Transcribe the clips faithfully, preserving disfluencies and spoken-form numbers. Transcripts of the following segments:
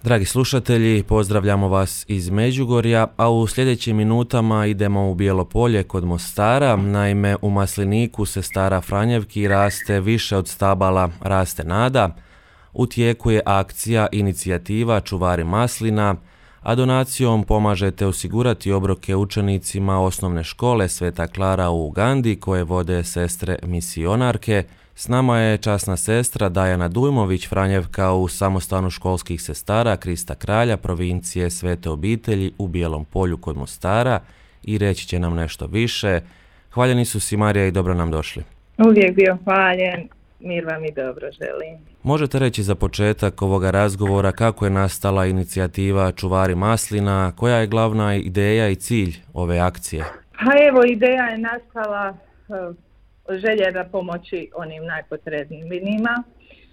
Dragi slušatelji, pozdravljamo vas iz Međugorja, a u sljedećim minutama idemo u Bijelo Polje kod Mostara. Naime, u masliniku Sestara Franjevki raste više od stabala, raste nada. U tijeku je akcija inicijativa Čuvari maslina, a donacijom pomažete osigurati obroke učenicima osnovne škole Sveta Klara u Ugandi koje vode sestre misionarke. S nama je časna sestra Dajana Dujmović Franjevka u samostanu školskih sestara Krista Kralja, provincije Svete obitelji u Bijelom Polju kod Mostara i reći će nam nešto više. Hvaljeni su si Marija i dobro nam došli. Uvijek bio hvaljen, mir vam i dobro želim. Možete reći za početak ovoga razgovora kako je nastala inicijativa Čuvari maslina, koja je glavna ideja i cilj ove akcije? Pa evo, ideja je nastala uh, želje da pomoći onim najpotrebnijima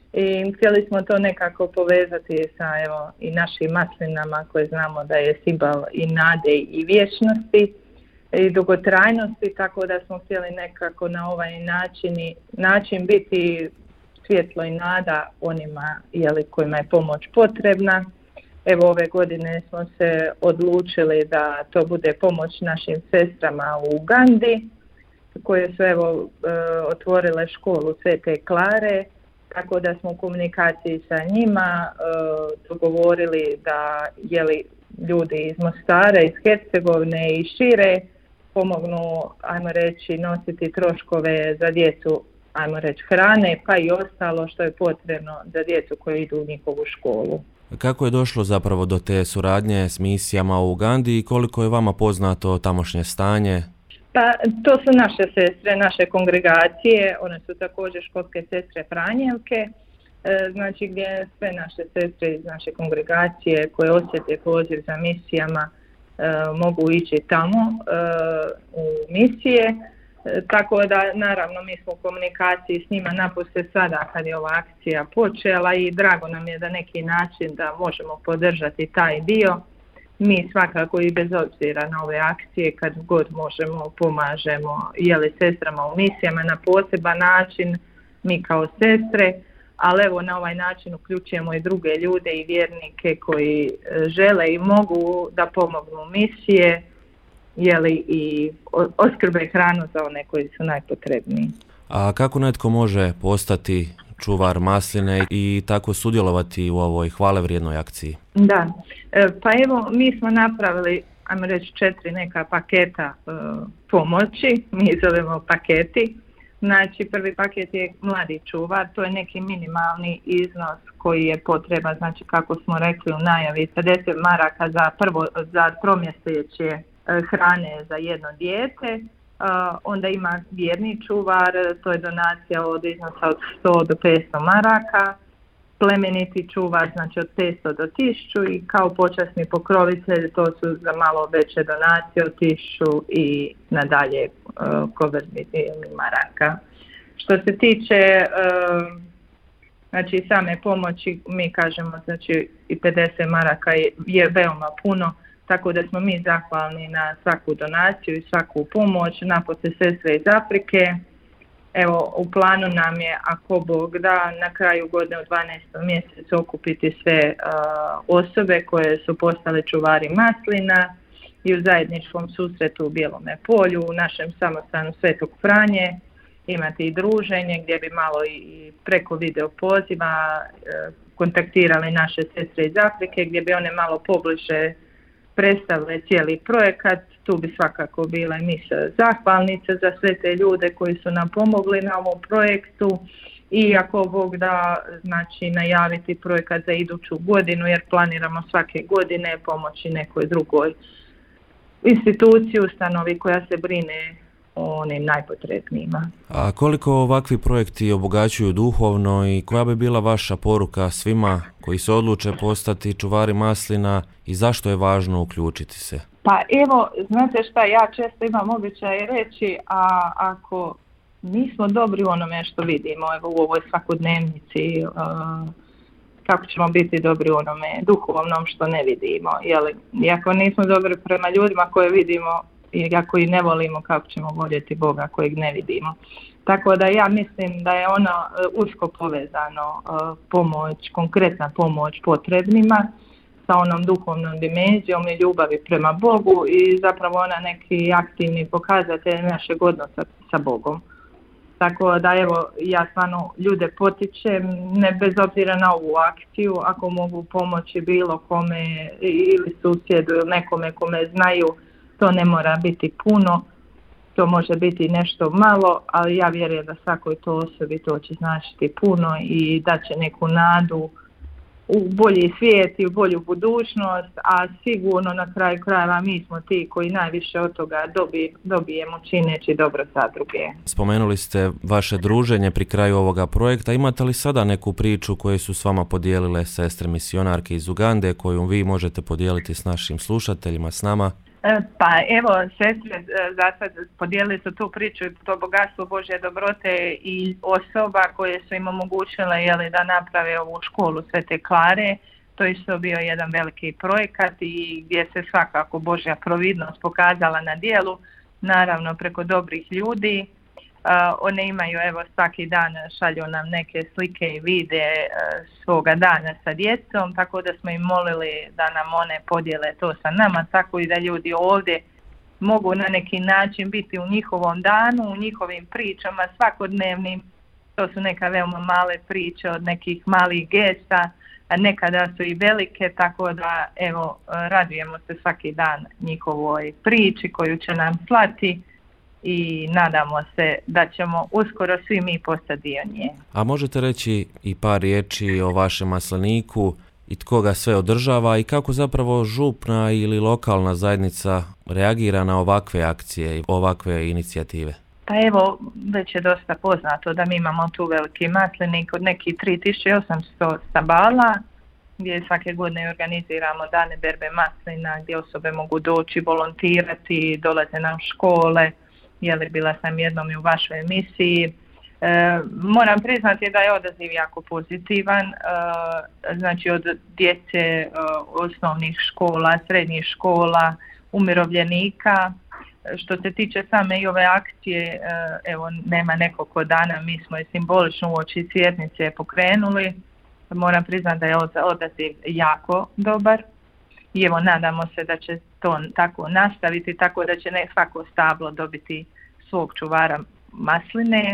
i htjeli smo to nekako povezati sa evo i našim maslinama koje znamo da je simbol i nade i vječnosti i dugotrajnosti, tako da smo htjeli nekako na ovaj način, način biti svjetlo i nada onima jeli, kojima je pomoć potrebna. Evo ove godine smo se odlučili da to bude pomoć našim sestrama u Ugandi, koje su evo e, otvorile školu Svete Klare, tako da smo u komunikaciji sa njima e, dogovorili da jeli, ljudi iz Mostara, iz Hercegovine i šire pomognu, ajmo reći, nositi troškove za djecu, ajmo reći, hrane, pa i ostalo što je potrebno za djecu koji idu u njihovu školu. Kako je došlo zapravo do te suradnje s misijama u Ugandi i koliko je vama poznato tamošnje stanje? Pa to su naše sestre, naše kongregacije, one su također školske sestre Franjevke, e, znači gdje sve naše sestre iz naše kongregacije koje osjete poziv za misijama e, mogu ići tamo e, u misije, e, tako da naravno mi smo u komunikaciji s njima napose sada kad je ova akcija počela i drago nam je da neki način da možemo podržati taj dio. Mi svakako i bez obzira na ove akcije kad god možemo pomažemo jeli sestrama u misijama na poseban način, mi kao sestre, ali evo na ovaj način uključujemo i druge ljude i vjernike koji žele i mogu da pomognu misije jeli i oskrbe hranu za one koji su najpotrebniji. A kako netko može postati čuvar masline i tako sudjelovati u ovoj hvalevrijednoj akciji? Da, e, pa evo mi smo napravili, ajmo reći, četiri neka paketa e, pomoći, mi zovemo paketi. Znači prvi paket je mladi čuvar, to je neki minimalni iznos koji je potreba, znači kako smo rekli u najavi, pedeset maraka za prvo, za tromjeseće e, hrane za jedno dijete. Uh, onda ima vjerni čuvar, to je donacija od iznosa od sto do petsto maraka, plemeniti čuvar znači od petsto do tisuću i kao počasni pokrovitelj to su za malo veće donacije od tisuću i nadalje uh, konvertni maraka. Što se tiče uh, znači same pomoći, mi kažemo znači i pedeset maraka je, je veoma puno. Tako da smo mi zahvalni na svaku donaciju i svaku pomoć, napose sestre iz Afrike. Evo, u planu nam je, ako Bog da, na kraju godine u dvanaestom mjesecu okupiti sve uh, osobe koje su postale čuvari maslina i u zajedničkom susretu u Bijelome Polju, u našem samostanu Svetog Franje, imati i druženje gdje bi malo i preko video poziva uh, kontaktirali naše sestre iz Afrike, gdje bi one malo pobliže predstavile cijeli projekat. Tu bi svakako bila i mi zahvalnice za sve te ljude koji su nam pomogli na ovom projektu i ako Bog da, znači najaviti projekat za iduću godinu jer planiramo svake godine pomoći nekoj drugoj instituciji, ustanovi koja se brine o onim najpotrebnijima. A koliko ovakvi projekti obogaćuju duhovno i koja bi bila vaša poruka svima koji se odluče postati čuvari maslina i zašto je važno uključiti se? Pa evo, znate šta, ja često imam običaj reći, a ako nismo dobri u onome što vidimo, evo u ovoj svakodnevnici, uh, kako ćemo biti dobri u onome duhovnom što ne vidimo, jeli? I ako nismo dobri prema ljudima koje vidimo, i ako i ne volimo, kako ćemo voljeti Boga kojeg ne vidimo. Tako da ja mislim da je ono uh, usko povezano, uh, pomoć, konkretna pomoć potrebnima. sa onom duhovnom dimenzijom i ljubavi prema Bogu i zapravo ona neki aktivni pokazatelj našeg odnosa sa Bogom. Tako da evo, ja stvarno ljude potičem, ne bez obzira na ovu akciju, ako mogu pomoći bilo kome ili susjedu ili nekome kome znaju, to ne mora biti puno, to može biti nešto malo, ali ja vjerujem da svakoj to osobi to će značiti puno i da će neku nadu u bolji svijet i u bolju budućnost, a sigurno na kraju krajeva mi smo ti koji najviše od toga dobi, dobijemo čineći dobro za druge. Spomenuli ste vaše druženje pri kraju ovoga projekta. Imate li sada neku priču koju su s vama podijelile sestre misionarke iz Ugande, koju vi možete podijeliti s našim slušateljima, s nama? Pa evo, sestre za sad podijelili su tu priču i to bogatstvo Božje dobrote i osoba koje su im omogućile jeli, da naprave ovu školu Svete Klare. To je isto bio jedan veliki projekat i gdje se svakako Božja providnost pokazala na dijelu, naravno preko dobrih ljudi. Uh, one imaju, evo, svaki dan šalju nam neke slike i vide uh, svoga dana sa djecom, tako da smo im molili da nam one podijele to sa nama, tako i da ljudi ovdje mogu na neki način biti u njihovom danu, u njihovim pričama svakodnevnim. To su neka veoma male priče od nekih malih gesta, a nekada su i velike, tako da evo, radujemo se svaki dan njihovoj priči koju će nam slati. I nadamo se da ćemo uskoro svi mi postati dio nje. A možete reći i par riječi o vašem masliniku i tko ga sve održava i kako zapravo župna ili lokalna zajednica reagira na ovakve akcije i ovakve inicijative? Pa evo, već je dosta poznato da mi imamo tu veliki maslinik od nekih tri tisuće osamsto stabala, gdje svake godine organiziramo dane berbe maslina, gdje osobe mogu doći, volontirati, dolaze nam škole. Jeli, bila sam jednom i u vašoj emisiji. E, moram priznati da je odaziv jako pozitivan, e, znači od djece e, osnovnih škola, srednjih škola, umirovljenika. Što se tiče same i ove akcije, e, evo nema nekoliko dana, mi smo je simbolično uoči Cvjetnice pokrenuli. Moram priznati da je odaziv jako dobar. I evo, nadamo se da će to tako nastaviti, tako da će ne svako stablo dobiti svog čuvara masline.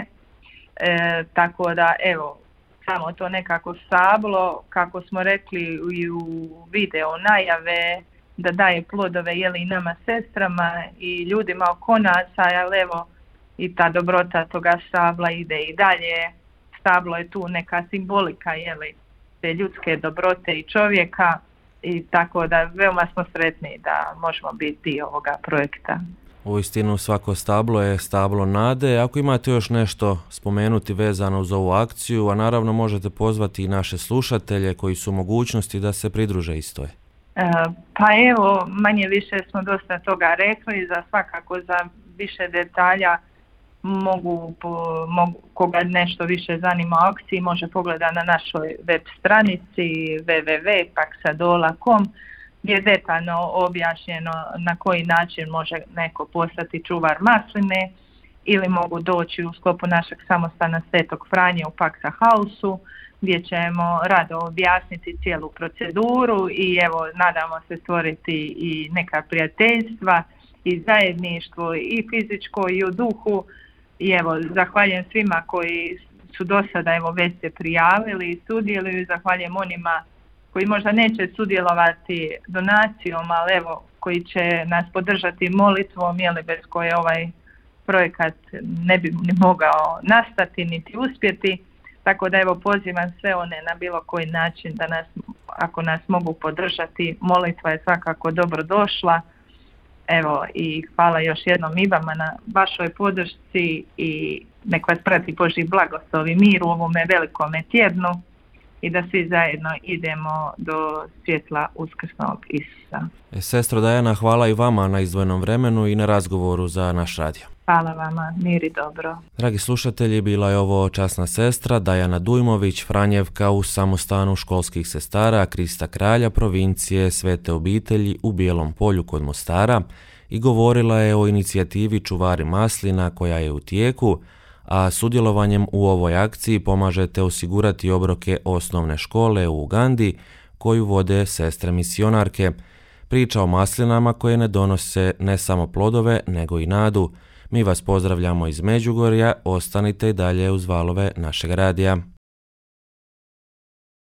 E, tako da, evo, samo to nekako stablo, kako smo rekli i u video najave, da daje plodove jeli i nama sestrama i ljudima oko nas, ali evo, i ta dobrota toga stabla ide i dalje. Stablo je tu neka simbolika jeli, te ljudske dobrote i čovjeka. I tako da veoma smo sretni da možemo biti dio ovoga projekta. Uistinu svako stablo je stablo nade. Ako imate još nešto spomenuti vezano uz ovu akciju, a naravno možete pozvati i naše slušatelje koji su u mogućnosti da se pridruže istoj. E, pa evo, manje više smo dosta toga rekli, za svakako za više detalja mogu, po, mogu koga nešto više zanima o akciji, može pogledati na našoj web stranici w w w dot paksadola dot com gdje je detaljno objašnjeno na koji način može neko postati čuvar masline ili mogu doći u sklopu našeg samostana Svetog Franje u Paksa Houseu gdje ćemo rado objasniti cijelu proceduru i evo nadamo se stvoriti i neka prijateljstva i zajedništvo i fizičko i u duhu. I evo, zahvaljujem svima koji su do sada evo već se prijavili i sudjeluju, zahvaljujem onima koji možda neće sudjelovati donacijom, ali evo, koji će nas podržati molitvom, jeli, bez koje ovaj projekat ne bi ni mogao nastati niti uspjeti. Tako da evo, pozivam sve one na bilo koji način da nas, ako nas mogu podržati, molitva je svakako dobro došla. Evo, i hvala još jednom i vama na vašoj podršci i nek vas prati Božji blagoslov i mir u ovome velikome tjednu i da svi zajedno idemo do svjetla uskrsnog Isusa. E, sestro Dajana, hvala i vama na izdvojenom vremenu i na razgovoru za naš radio. Hvala vama, mir i dobro. Dragi slušatelji, bila je ovo časna sestra Dajana Dujmović, Franjevka u samostanu školskih sestara Krista Kralja, provincije Svete obitelji u Bijelom Polju kod Mostara i govorila je o inicijativi Čuvari maslina koja je u tijeku, a sudjelovanjem u ovoj akciji pomažete osigurati obroke osnovne škole u Ugandi koju vode sestre misionarke. Priča o maslinama koje ne donose ne samo plodove, nego i nadu. Mi vas pozdravljamo iz Međugorja, ostanite i dalje uz valove našeg radija.